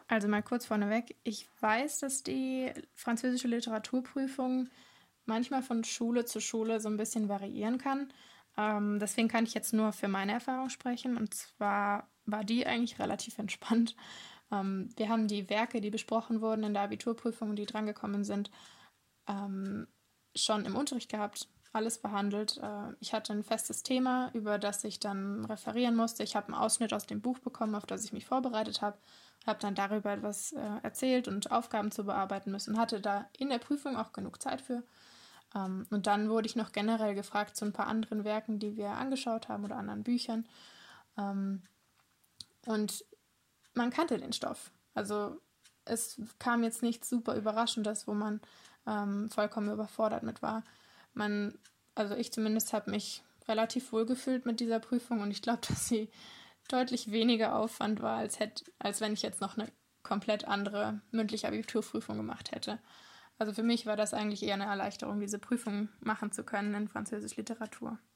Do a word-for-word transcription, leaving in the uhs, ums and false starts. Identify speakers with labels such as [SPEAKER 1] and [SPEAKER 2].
[SPEAKER 1] Also mal kurz vorneweg. Ich weiß, dass die französische Literaturprüfung manchmal von Schule zu Schule so ein bisschen variieren kann. Ähm, deswegen kann ich jetzt nur für meine Erfahrung sprechen. Und zwar war die eigentlich relativ entspannt. Ähm, wir haben die Werke, die besprochen wurden in der Abiturprüfung und die drangekommen sind, ähm, schon im Unterricht gehabt, alles behandelt. Äh, ich hatte ein festes Thema, über das ich dann referieren musste. Ich habe einen Ausschnitt aus dem Buch bekommen, auf das ich mich vorbereitet habe, habe dann darüber etwas äh, erzählt und Aufgaben zu bearbeiten müssen, hatte da in der Prüfung auch genug Zeit für. Ähm, und dann wurde ich noch generell gefragt zu ein paar anderen Werken, die wir angeschaut haben oder anderen Büchern. Ähm, und man kannte den Stoff. Also es kam jetzt nichts super Überraschendes, wo man ähm, vollkommen überfordert mit war. Man, also ich zumindest habe mich relativ wohl gefühlt mit dieser Prüfung und ich glaube, dass sie deutlich weniger Aufwand war, als, hätte, als wenn ich jetzt noch eine komplett andere mündliche Abiturprüfung gemacht hätte. Also für mich war das eigentlich eher eine Erleichterung, diese Prüfung machen zu können in Französisch Literatur.